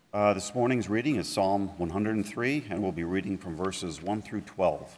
This morning's reading is Psalm 103, and we'll be reading from verses 1 through 12.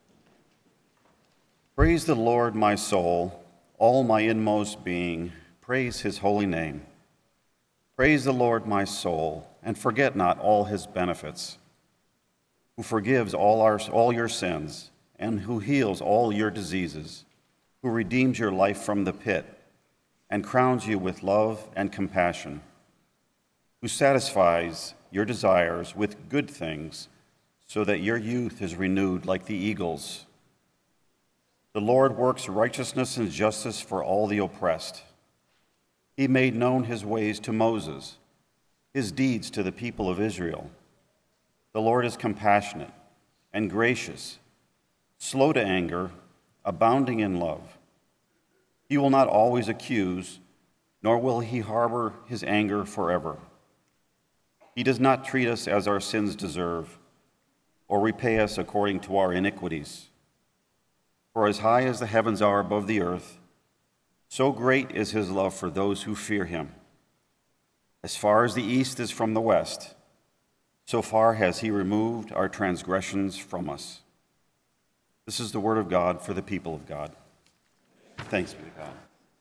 Praise the Lord, my soul, all my inmost being, praise his holy name. Praise the Lord, my soul, and forget not all his benefits, who forgives all your sins, and who heals all your diseases, who redeems your life from the pit, and crowns you with love and compassion, who satisfies your desires with good things, so that your youth is renewed like the eagles. The Lord works righteousness and justice for all the oppressed. He made known his ways to Moses, his deeds to the people of Israel. The Lord is compassionate and gracious, slow to anger, abounding in love. He will not always accuse, nor will he harbor his anger forever. He does not treat us as our sins deserve, or repay us according to our iniquities. For as high as the heavens are above the earth, so great is his love for those who fear him. As far as the east is from the west, so far has he removed our transgressions from us. This is the word of God for the people of God. Thanks be to God.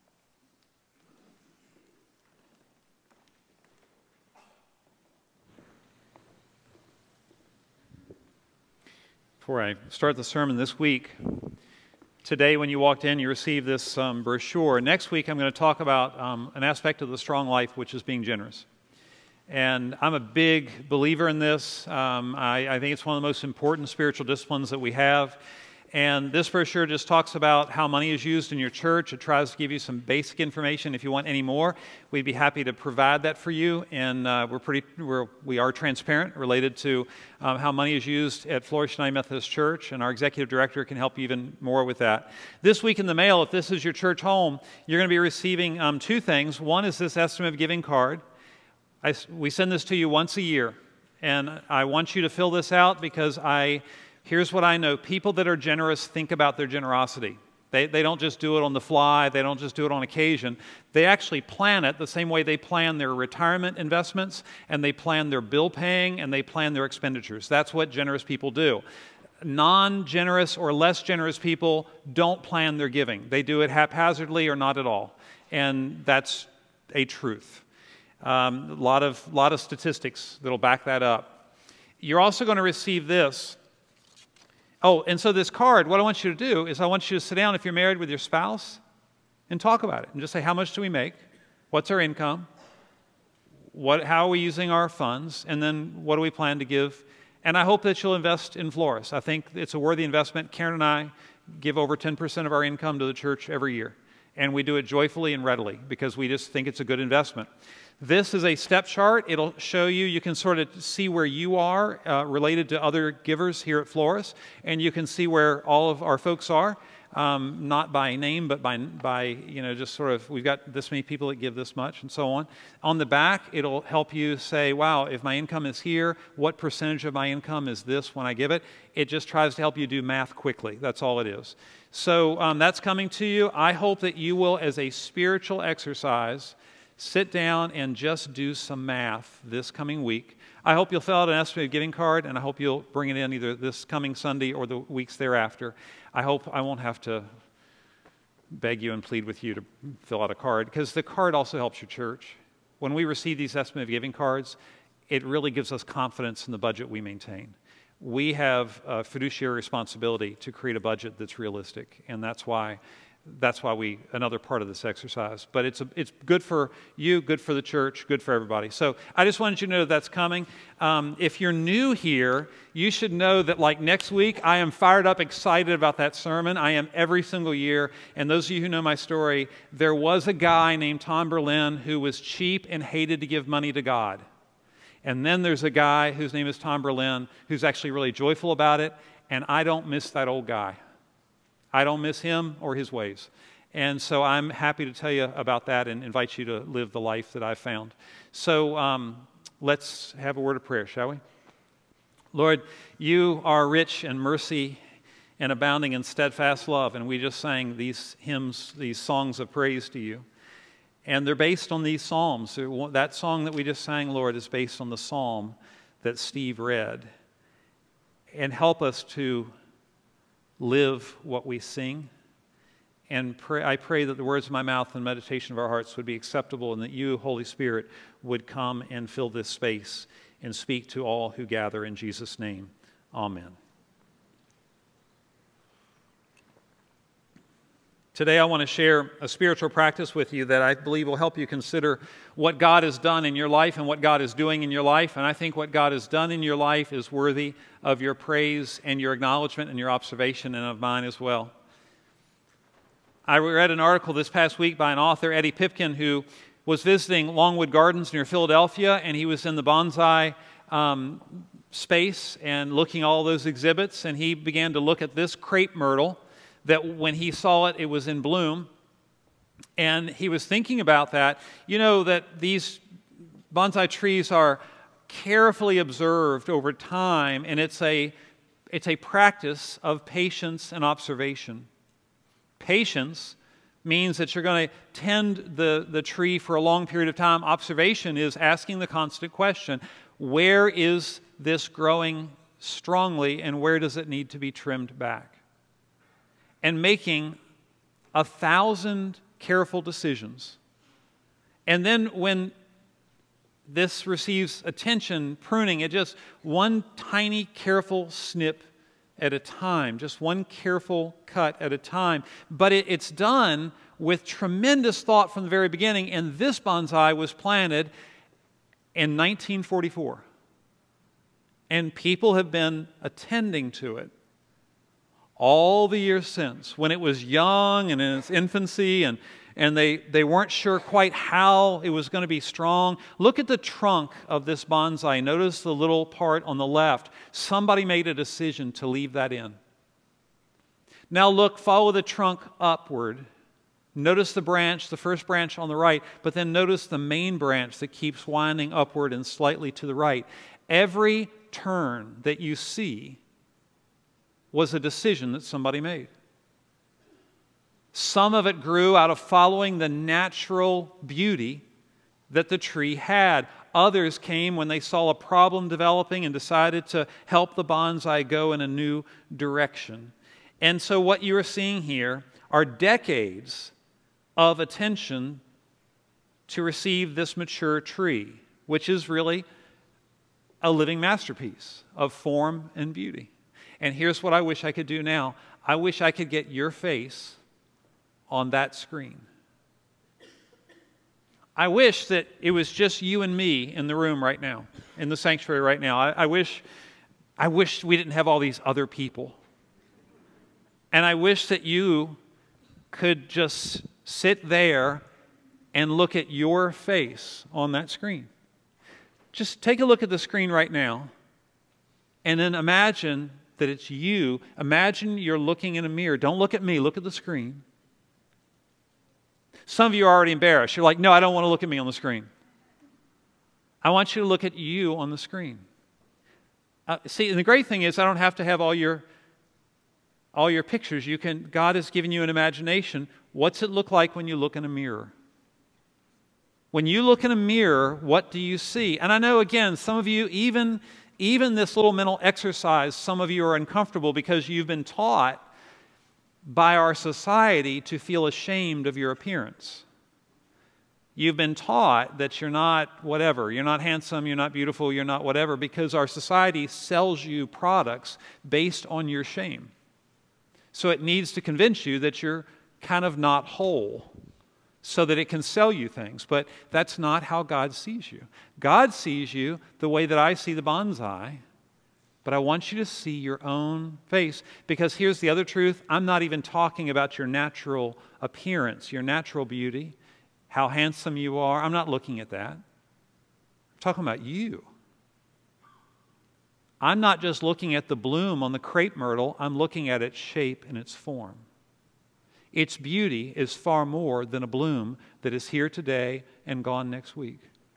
Before I start the sermon this week, today when you walked in, you received this brochure. Next week, I'm going to talk about an aspect of the strong life, which is being generous. And I'm a big believer in this. I think it's one of the most important spiritual disciplines that we have. And this brochure just talks about how money is used in your church. It tries to give you some basic information. If you want any more, we'd be happy to provide that for you. And we are transparent related to how money is used at Flourish United Methodist Church, and our executive director can help you even more with that. This week in the mail, if this is your church home, you're going to be receiving two things. One is this estimate of giving card. We send this to you once a year, and I want you to fill this out because here's what I know. People that are generous think about their generosity. They don't just do it on the fly. They don't just do it on occasion. They actually plan it the same way they plan their retirement investments, and they plan their bill paying, and they plan their expenditures. That's what generous people do. Non-generous or less generous people don't plan their giving. They do it haphazardly or not at all. And that's a truth. A lot of statistics that'll back that up. You're also going to receive this. Oh, and so this card, what I want you to do is I want you to sit down if you're married with your spouse and talk about it. And just say, how much do we make? What's our income? How are we using our funds? And then what do we plan to give? And I hope that you'll invest in Floris. I think it's a worthy investment. Karen and I give over 10% of our income to the church every year. And we do it joyfully and readily because we just think it's a good investment. This is a step chart. It'll show you can sort of see where you are related to other givers here at Floris, and you can see where all of our folks are, not by name, but by just sort of, we've got this many people that give this much, and so on. On the back, it'll help you say, wow, if my income is here, what percentage of my income is this when I give it? It just tries to help you do math quickly. That's all it is. So that's coming to you. I hope that you will, as a spiritual exercise, sit down and just do some math this coming week. I hope you'll fill out an estimated giving card, and I hope you'll bring it in either this coming Sunday or the weeks thereafter. I hope I won't have to beg you and plead with you to fill out a card, because the card also helps your church. When we receive these estimated giving cards, it really gives us confidence in the budget we maintain. We have a fiduciary responsibility to create a budget that's realistic, and that's why another part of this exercise. But it's good for you, good for the church, good for everybody. So I just wanted you to know that's coming. If you're new here, you should know that like next week, I am fired up, excited about that sermon. I am every single year. And those of you who know my story, there was a guy named Tom Berlin who was cheap and hated to give money to God. And then there's a guy whose name is Tom Berlin who's actually really joyful about it. And I don't miss that old guy. I don't miss him or his ways. And so I'm happy to tell you about that and invite you to live the life that I've found. So let's have a word of prayer, shall we? Lord, you are rich in mercy and abounding in steadfast love. And we just sang these hymns, these songs of praise to you. And they're based on these psalms. That song that we just sang, Lord, is based on the psalm that Steve read. And help us to live what we sing. And I pray that the words of my mouth and meditation of our hearts would be acceptable, and that you, Holy Spirit, would come and fill this space and speak to all who gather in Jesus' name. Amen. Today I want to share a spiritual practice with you that I believe will help you consider what God has done in your life and what God is doing in your life. And I think what God has done in your life is worthy of your praise and your acknowledgement and your observation, and of mine as well. I read an article this past week by an author, Eddie Pipkin, who was visiting Longwood Gardens near Philadelphia, and he was in the bonsai space and looking at all those exhibits, and he began to look at this crepe myrtle that when he saw it, it was in bloom. And he was thinking about that. You know that these bonsai trees are carefully observed over time, and it's a practice of patience and observation. Patience means that you're going to tend the tree for a long period of time. Observation is asking the constant question, where is this growing strongly and where does it need to be trimmed back? And making 1,000 careful decisions. And then when this receives attention, pruning, it just one tiny careful snip at a time, just one careful cut at a time. But it's done with tremendous thought from the very beginning, and this bonsai was planted in 1944. And people have been attending to it all the years since, when it was young and in its infancy, and they weren't sure quite how it was going to be strong. Look at the trunk of this bonsai. Notice the little part on the left. Somebody made a decision to leave that in. Now look, follow the trunk upward. Notice the branch, the first branch on the right, but then notice the main branch that keeps winding upward and slightly to the right. Every turn that you see was a decision that somebody made. Some of it grew out of following the natural beauty that the tree had. Others came when they saw a problem developing and decided to help the bonsai go in a new direction. And so what you are seeing here are decades of attention to receive this mature tree, which is really a living masterpiece of form and beauty. And here's what I wish I could do now. I wish I could get your face on that screen. I wish that it was just you and me in the room right now, in the sanctuary right now. I wish we didn't have all these other people. And I wish that you could just sit there and look at your face on that screen. Just take a look at the screen right now, and then imagine that it's you. Imagine you're looking in a mirror. Don't look at me, look at the screen. Some of you are already embarrassed. You're like, no, I don't want to look at me on the screen. I want you to look at you on the screen. See, and the great thing is I don't have to have all your pictures. God has given you an imagination. What's it look like when you look in a mirror? When you look in a mirror, what do you see? And I know, again, some of you, even this little mental exercise, some of you are uncomfortable because you've been taught by our society to feel ashamed of your appearance. You've been taught that you're not whatever, you're not handsome, you're not beautiful, you're not whatever, because our society sells you products based on your shame. So it needs to convince you that you're kind of not whole so that it can sell you things. But that's not how God sees you. God sees you the way that I see the bonsai, but I want you to see your own face, because here's the other truth. I'm not even talking about your natural appearance, your natural beauty, how handsome you are. I'm not looking at that. I'm talking about you. I'm not just looking at the bloom on the crepe myrtle. I'm looking at its shape and its form. Its beauty is far more than a bloom that is here today and gone next week.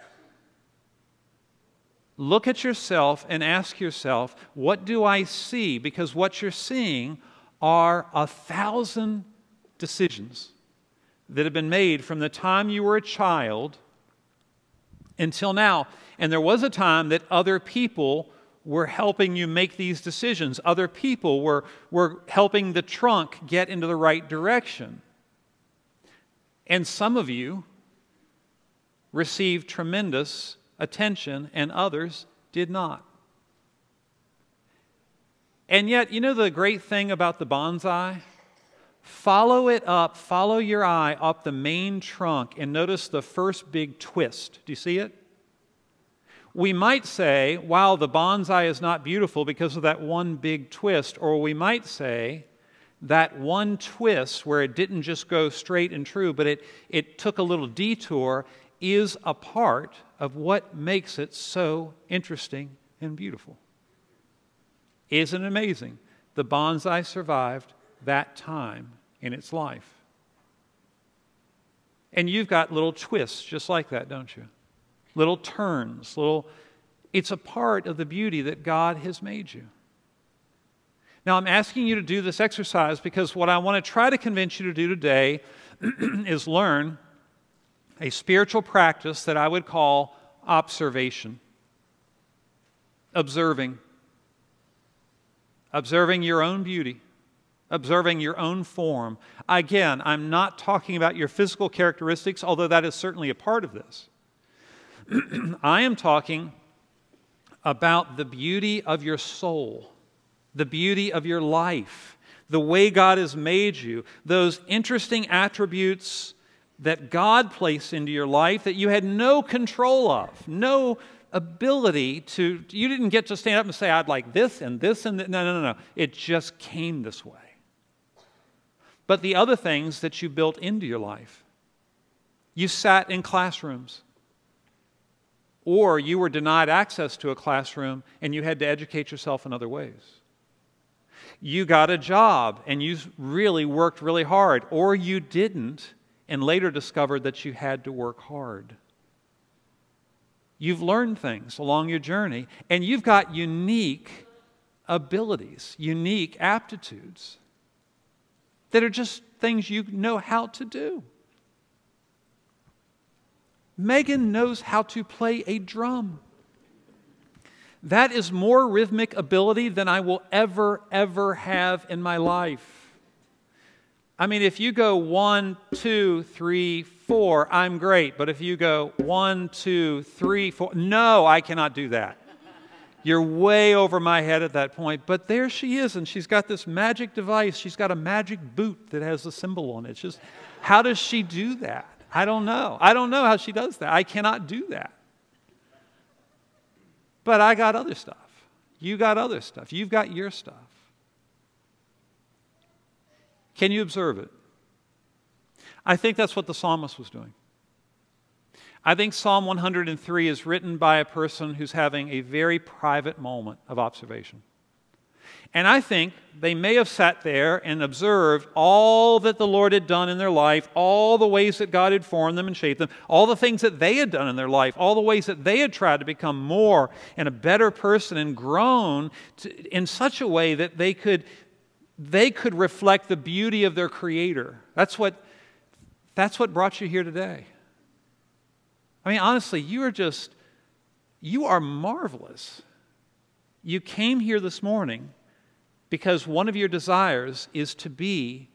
Look at yourself and ask yourself, what do I see? Because what you're seeing are 1,000 decisions that have been made from the time you were a child until now. And there was a time that other people were helping you make these decisions. Other people were helping the trunk get into the right direction. And some of you received tremendous attention and others did not. And yet, you know the great thing about the bonsai? Follow it up, follow your eye up the main trunk and notice the first big twist. Do you see it? We might say, wow, the bonsai is not beautiful because of that one big twist. Or we might say, that one twist where it didn't just go straight and true, but it took a little detour, is a part of what makes it so interesting and beautiful. Isn't it amazing? The bonsai survived that time in its life. And you've got little twists just like that, don't you? Little turns, it's a part of the beauty that God has made you. Now, I'm asking you to do this exercise because what I want to try to convince you to do today is learn a spiritual practice that I would call observation. Observing your own beauty, observing your own form. Again, I'm not talking about your physical characteristics, although that is certainly a part of this. I am talking about the beauty of your soul, the beauty of your life, the way God has made you, those interesting attributes that God placed into your life that you had no control of, no ability to, you didn't get to stand up and say, I'd like this and this and that. No. It just came this way. But the other things that you built into your life, you sat in classrooms, or you were denied access to a classroom and you had to educate yourself in other ways. You got a job and you really worked really hard, or you didn't and later discovered that you had to work hard. You've learned things along your journey, and you've got unique abilities, unique aptitudes that are just things you know how to do. Megan knows how to play a drum. That is more rhythmic ability than I will ever have in my life. I mean, if you go 1, 2, 3, 4, I'm great. But if you go 1, 2, 3, 4, no, I cannot do that. You're way over my head at that point. But there she is, and she's got this magic device. She's got a magic boot that has a symbol on it. It's just, how does she do that? I don't know. I don't know how she does that. I cannot do that. But I got other stuff. You got other stuff. You've got your stuff. Can you observe it? I think that's what the psalmist was doing. I think Psalm 103 is written by a person who's having a very private moment of observation. And I think they may have sat there and observed all that the Lord had done in their life, all the ways that God had formed them and shaped them, all the things that they had done in their life, all the ways that they had tried to become more and a better person and grown in such a way that they could reflect the beauty of their Creator. That's what brought you here today. I mean, honestly, you are marvelous. You came here this morning because one of your desires is to be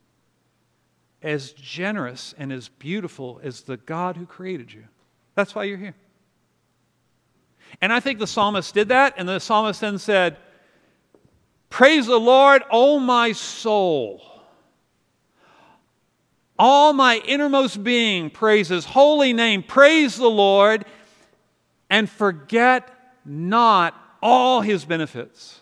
as generous and as beautiful as the God who created you. That's why you're here. And I think the psalmist did that, and the psalmist then said, "Praise the Lord, O my soul. All my innermost being praise His holy name. Praise the Lord, and forget not all His benefits."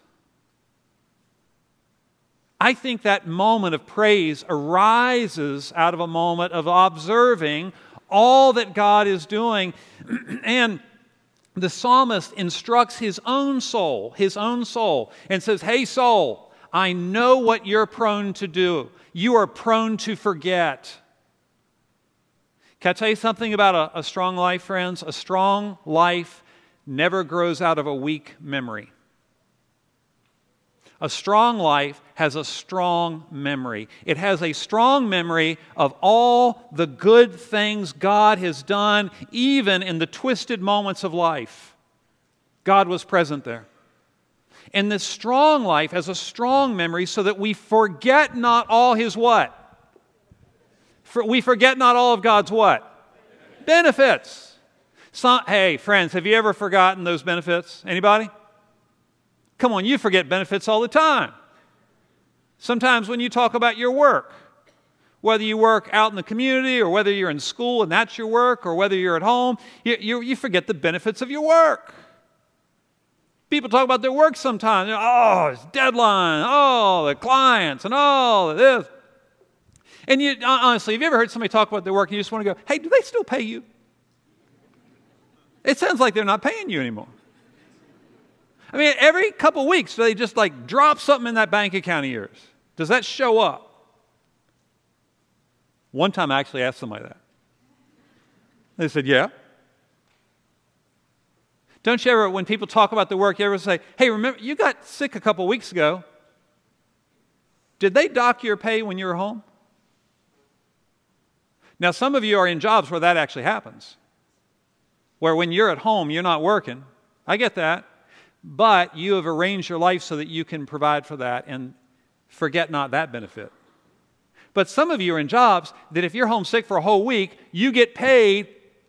I think that moment of praise arises out of a moment of observing all that God is doing. And the psalmist instructs his own soul, and says, "Hey, soul, I know what you're prone to do. You are prone to forget." Can I tell you something about a strong life, friends? A strong life never grows out of a weak memory. A strong life has a strong memory. It has a strong memory of all the good things God has done, even in the twisted moments of life. God was present there. And this strong life has a strong memory so that we forget not all His what? We forget not all of God's what? Benefits. Hey, friends, have you ever forgotten those benefits? Anybody? Come on, you forget benefits all the time. Sometimes when you talk about your work, whether you work out in the community or whether you're in school and that's your work or whether you're at home, you forget the benefits of your work. People talk about their work sometimes. Oh, it's deadline. Oh, the clients and all of this. And you honestly, have you ever heard somebody talk about their work and you just want to go, hey, do they still pay you? It sounds like they're not paying you anymore. I mean, every couple of weeks, they just like drop something in that bank account of yours. Does that show up? One time I actually asked somebody that. They said, yeah. Don't you ever, when people talk about their work, you ever say, hey, remember, you got sick a couple of weeks ago. Did they dock your pay when you were home? Now, some of you are in jobs where that actually happens. Where when you're at home, you're not working. I get that. But you have arranged your life so that you can provide for that and forget not that benefit. But some of you are in jobs that if you're homesick for a whole week, you get paid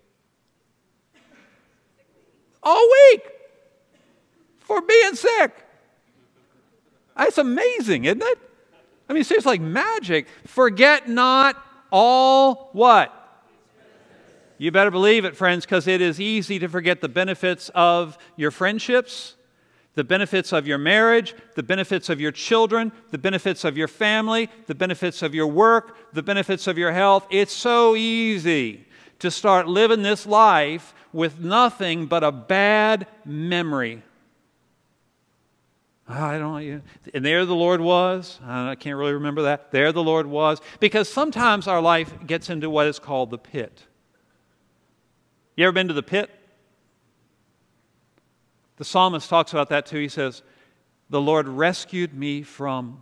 all week for being sick. That's amazing, isn't it? I mean, it's like magic. Forget not all what? You better believe it, friends, because it is easy to forget the benefits of your friendships, the benefits of your marriage, the benefits of your children, the benefits of your family, the benefits of your work, the benefits of your health. It's so easy to start living this life with nothing but a bad memory. And there the Lord was. I can't really remember that. There the Lord was. Because sometimes our life gets into what is called the pit. You ever been to the pit? The psalmist talks about that too. He says, the Lord rescued me from.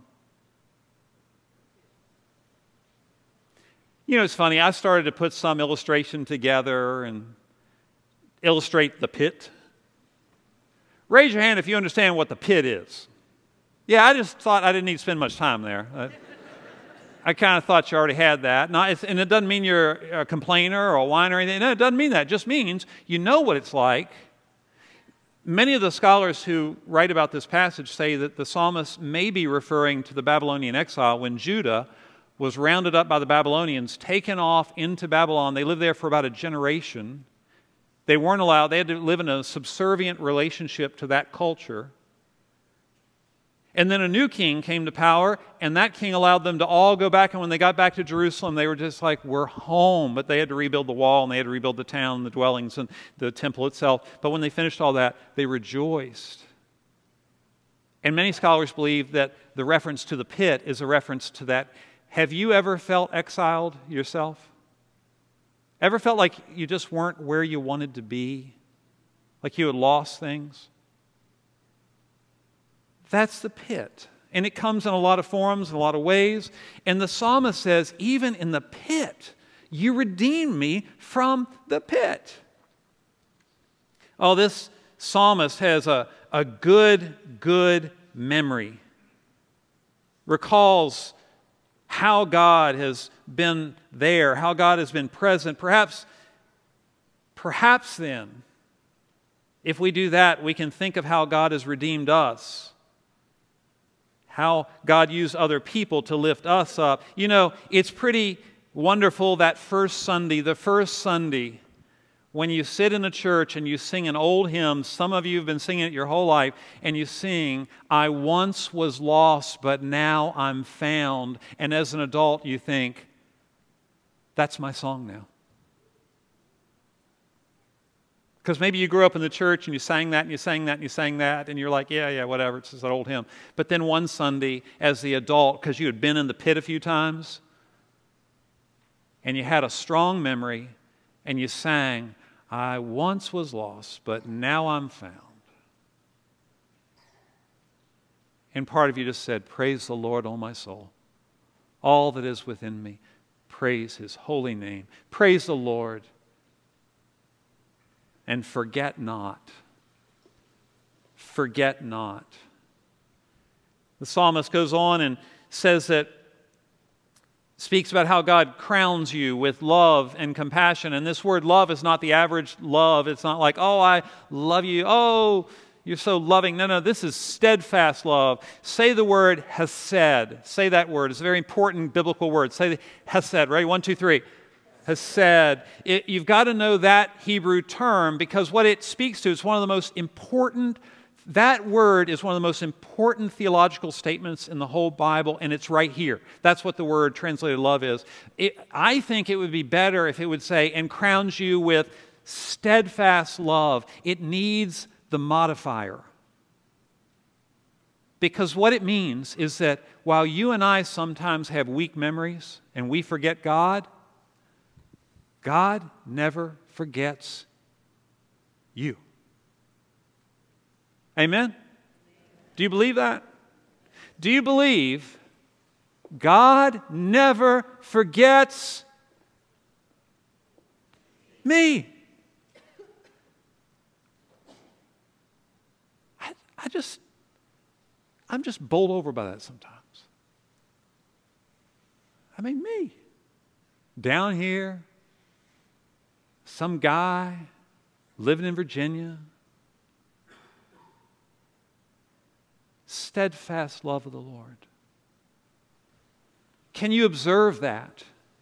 You know, it's funny. I started to put some illustration together and illustrate the pit. Raise your hand if you understand what the pit is. Yeah, I just thought I didn't need to spend much time there. I kind of thought you already had that. And it doesn't mean you're a complainer or a whiner or anything. No, it doesn't mean that. It just means you know what it's like. Many of the scholars who write about this passage say that the psalmist may be referring to the Babylonian exile when Judah was rounded up by the Babylonians, taken off into Babylon. They lived there for about a generation. They weren't allowed, they had to live in a subservient relationship to that culture. And then a new king came to power, and that king allowed them to all go back. And when they got back to Jerusalem, they were just like, we're home. But they had to rebuild the wall, and they had to rebuild the town, the dwellings, and the temple itself. But when they finished all that, they rejoiced. And many scholars believe that the reference to the pit is a reference to that. Have you ever felt exiled yourself? Ever felt like you just weren't where you wanted to be? Like you had lost things? That's the pit. And it comes in a lot of forms, in a lot of ways. And the psalmist says, even in the pit, you redeemed me from the pit. Oh, this psalmist has a good memory. Recalls how God has been there, how God has been present. Perhaps then, if we do that, we can think of how God has redeemed us. How God used other people to lift us up. You know, it's pretty wonderful that first Sunday, when you sit in a church and you sing an old hymn. Some of you have been singing it your whole life, and you sing, I once was lost, but now I'm found. And as an adult, you think, that's my song now. Because maybe you grew up in the church and you sang that and you sang that and you sang that, and you're like, yeah, whatever, it's just an old hymn. But then one Sunday, as the adult, because you had been in the pit a few times, and you had a strong memory, and you sang, I once was lost, but now I'm found. And part of you just said, praise the Lord, O my soul. All that is within me, praise His holy name. Praise the Lord. And forget not. Forget not. The psalmist goes on and says that, speaks about how God crowns you with love and compassion. And this word love is not the average love. It's not like, oh, I love you. Oh, you're so loving. No, this is steadfast love. Say the word hesed. Say that word. It's a very important biblical word. Say the hesed. Ready? 1, 2, 3. Hesed. You've got to know that Hebrew term because what it speaks to is one of the most important. That word is one of the most important theological statements in the whole Bible, and it's right here. That's what the word translated love is. I think it would be better if it would say, and crowns you with steadfast love. It needs the modifier. Because what it means is that while you and I sometimes have weak memories and we forget God, God never forgets you. Amen? Do you believe that? Do you believe God never forgets me? I'm just bowled over by that sometimes. I mean, me. Down here, some guy living in Virginia, steadfast love of the Lord. Can you observe that?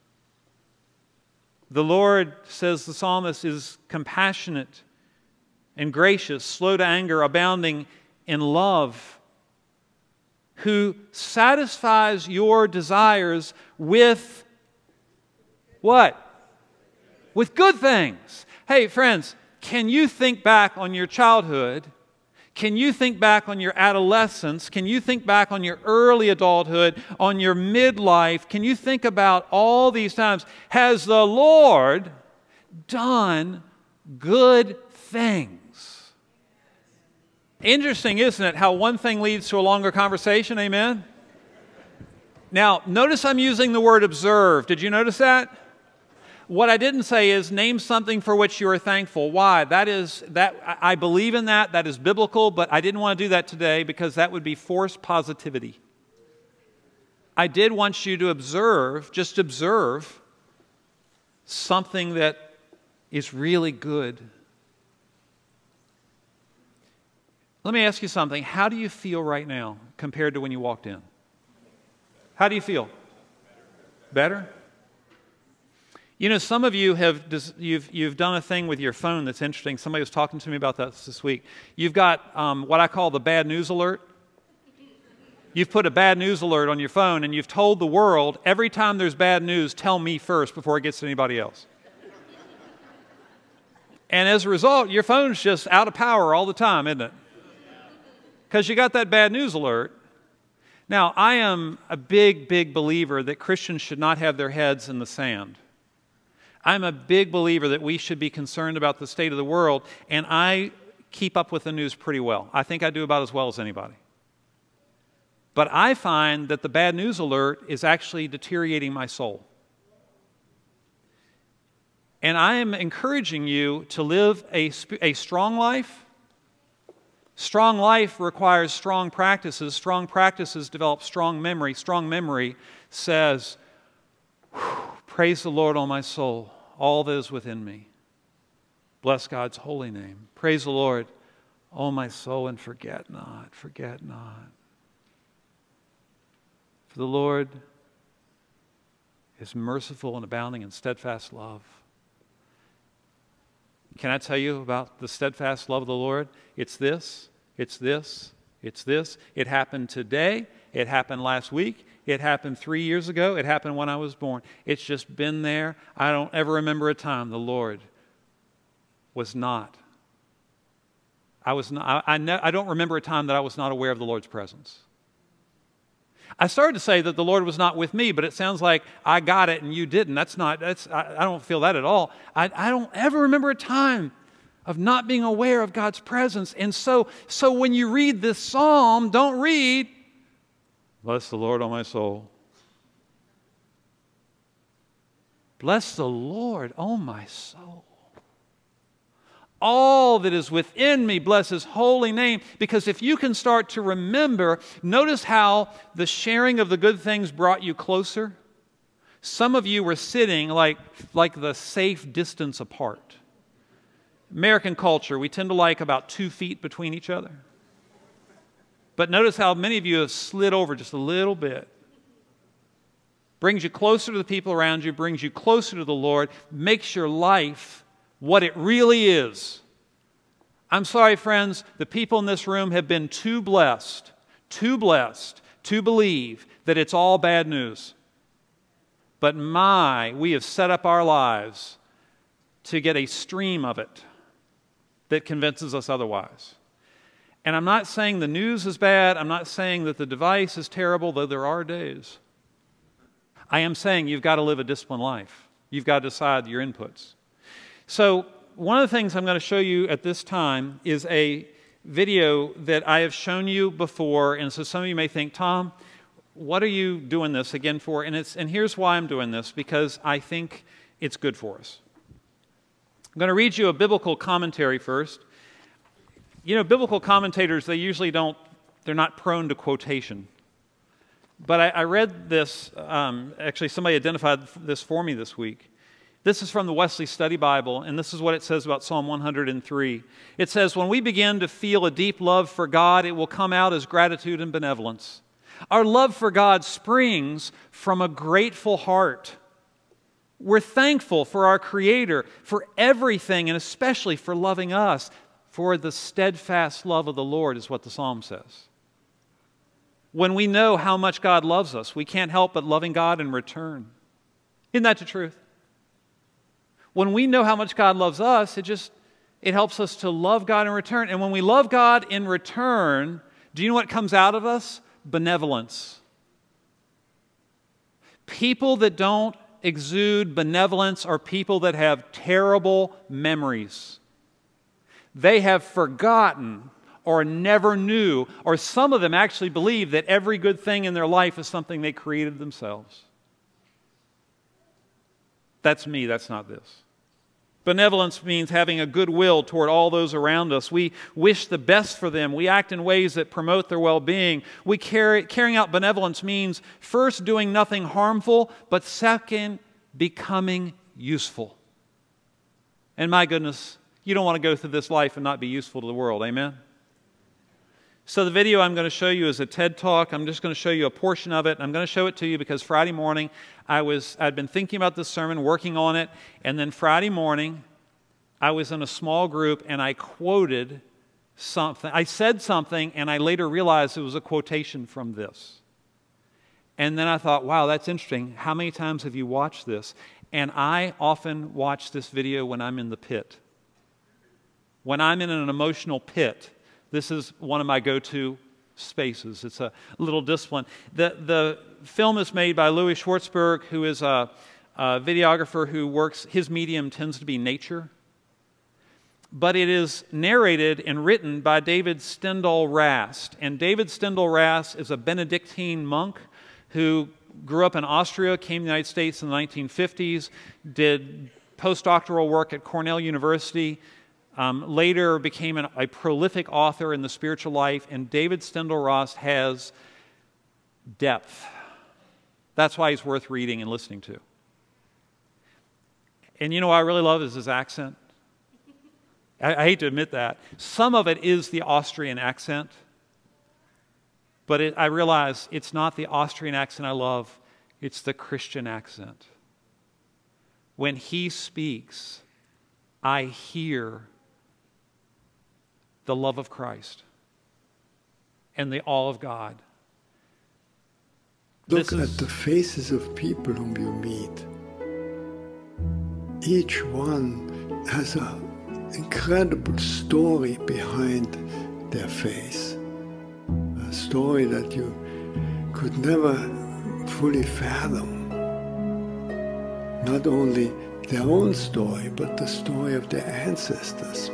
The Lord, says the psalmist, is compassionate and gracious, slow to anger, abounding in love, who satisfies your desires with what? With good things. Hey, friends, can you think back on your childhood? Can you think back on your adolescence? Can you think back on your early adulthood, on your midlife? Can you think about all these times? Has the Lord done good things? Interesting, isn't it, how one thing leads to a longer conversation? Amen? Now, notice I'm using the word observe. Did you notice that? What I didn't say is name something for which you are thankful. Why? I believe in that. That is biblical, but I didn't want to do that today because that would be forced positivity. I did want you to observe, just observe something that is really good. Let me ask you something. How do you feel right now compared to when you walked in? How do you feel? Better? You know, some of you you've done a thing with your phone that's interesting. Somebody was talking to me about that this week. You've got what I call the bad news alert. You've put a bad news alert on your phone and you've told the world, every time there's bad news, tell me first before it gets to anybody else. And as a result, your phone's just out of power all the time, isn't it? Because you got that bad news alert. Now, I am a big, big believer that Christians should not have their heads in the sand. I'm a big believer that we should be concerned about the state of the world, and I keep up with the news pretty well. I think I do about as well as anybody. But I find that the bad news alert is actually deteriorating my soul. And I am encouraging you to live a strong life. Strong life requires strong practices. Strong practices develop strong memory. Strong memory says, praise the Lord, O my soul, all that is within me. Bless God's holy name. Praise the Lord, O my soul, and forget not, forget not. For the Lord is merciful and abounding in steadfast love. Can I tell you about the steadfast love of the Lord? It's this, it's this, it's this. It happened today. It happened last week. It happened 3 years ago. It happened when I was born. It's just been there. I don't ever remember a time the Lord was not. I don't remember a time that I was not aware of the Lord's presence. I started to say that the Lord was not with me, but it sounds like I got it and you didn't. I don't feel that at all. I don't ever remember a time of not being aware of God's presence. And so when you read this psalm, don't read, Bless the Lord, O my soul. Bless the Lord, O my soul. All that is within me, bless His holy name. Because if you can start to remember, notice how the sharing of the good things brought you closer. Some of you were sitting like the safe distance apart. American culture, we tend to like about 2 feet between each other. But notice how many of you have slid over just a little bit. Brings you closer to the people around you, brings you closer to the Lord, makes your life what it really is. I'm sorry, friends, the people in this room have been too blessed to believe that it's all bad news. But we have set up our lives to get a stream of it that convinces us otherwise. And I'm not saying the news is bad. I'm not saying that the device is terrible, though there are days. I am saying you've got to live a disciplined life. You've got to decide your inputs. So one of the things I'm going to show you at this time is a video that I have shown you before. And so some of you may think, Tom, what are you doing this again for? And here's why I'm doing this, because I think it's good for us. I'm going to read you a biblical commentary first. You know, biblical commentators, they're not prone to quotation. But I read this, actually somebody identified this for me this week. This is from the Wesley Study Bible, and this is what it says about Psalm 103. It says, when we begin to feel a deep love for God, it will come out as gratitude and benevolence. Our love for God springs from a grateful heart. We're thankful for our Creator, for everything, and especially for loving us. For the steadfast love of the Lord is what the psalm says. When we know how much God loves us, we can't help but loving God in return. Isn't that the truth? When we know how much God loves us, it helps us to love God in return. And when we love God in return, do you know what comes out of us? Benevolence. People that don't exude benevolence are people that have terrible memories. They have forgotten or never knew, or some of them actually believe that every good thing in their life is something they created themselves. That's me, that's not this. Benevolence means having a good will toward all those around us. We wish the best for them. We act in ways that promote their well-being. Carrying out benevolence means first doing nothing harmful, but second, becoming useful. And my goodness, you don't want to go through this life and not be useful to the world. Amen? So the video I'm going to show you is a TED Talk. I'm just going to show you a portion of it. I'm going to show it to you because Friday morning I'd been thinking about this sermon, working on it, and then Friday morning I was in a small group and I quoted something. I said something and I later realized it was a quotation from this. And then I thought, wow, that's interesting. How many times have you watched this? And I often watch this video when I'm in the pit. When I'm in an emotional pit, this is one of my go-to spaces. It's a little discipline. The film is made by Louis Schwartzberg, who is a videographer who works, his medium tends to be nature. But it is narrated and written by David Steindl-Rast. And David Steindl-Rast is a Benedictine monk who grew up in Austria, came to the United States in the 1950s, did postdoctoral work at Cornell University, later became a prolific author in the spiritual life, and David Steindl-Rast has depth. That's why he's worth reading and listening to. And you know what I really love is his accent. I hate to admit that. Some of it is the Austrian accent, but I realize it's not the Austrian accent I love, it's the Christian accent. When he speaks, I hear the love of Christ and the awe of God. Look at the faces of people whom you meet. Each one has an incredible story behind their face. A story that you could never fully fathom. Not only their own story, but the story of their ancestors.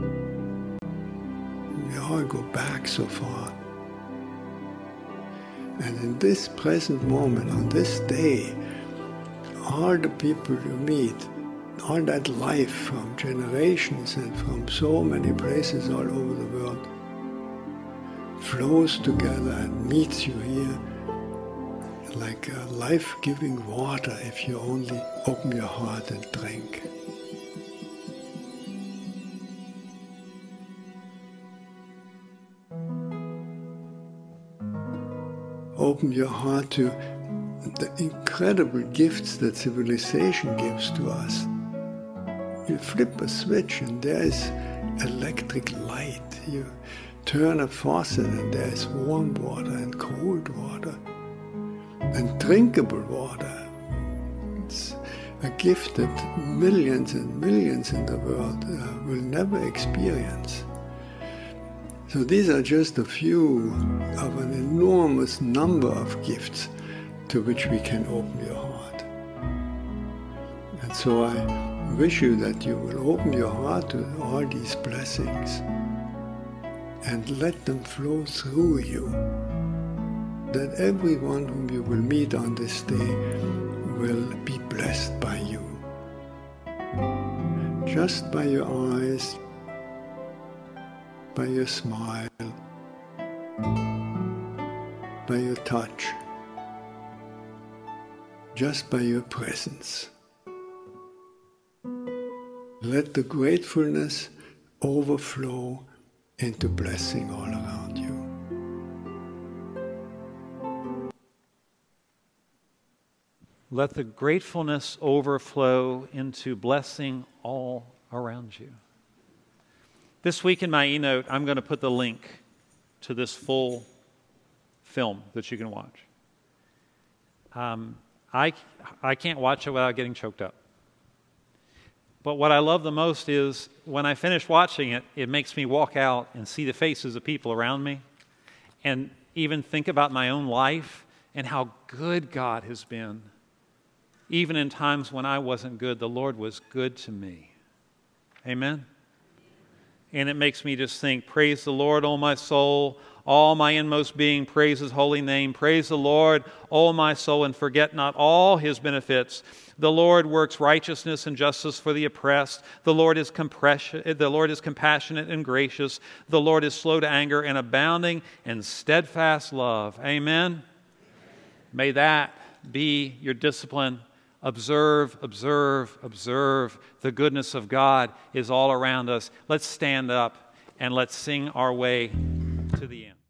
We all go back so far. And in this present moment, on this day, all the people you meet, all that life from generations and from so many places all over the world flows together and meets you here like a life-giving water if you only open your heart and drink. Open your heart to the incredible gifts that civilization gives to us. You flip a switch and there is electric light. You turn a faucet and there is warm water and cold water and drinkable water. It's a gift that millions and millions in the world will never experience. So these are just a few of an enormous number of gifts to which we can open your heart. And so I wish you that you will open your heart to all these blessings and let them flow through you, that everyone whom you will meet on this day will be blessed by you. Just by your eyes, by your smile, by your touch, just by your presence. Let the gratefulness overflow into blessing all around you. Let the gratefulness overflow into blessing all around you. This week in my e-note, I'm going to put the link to this full film that you can watch. I can't watch it without getting choked up. But what I love the most is when I finish watching it, it makes me walk out and see the faces of people around me and even think about my own life and how good God has been. Even in times when I wasn't good, the Lord was good to me. Amen? And it makes me just think, praise the Lord, O my soul. All my inmost being, praise His holy name. Praise the Lord, O my soul, and forget not all His benefits. The Lord works righteousness and justice for the oppressed. The Lord is compassionate and gracious. The Lord is slow to anger and abounding in steadfast love. Amen? May that be your discipline. Observe, observe, observe. The goodness of God is all around us. Let's stand up and let's sing our way to the end.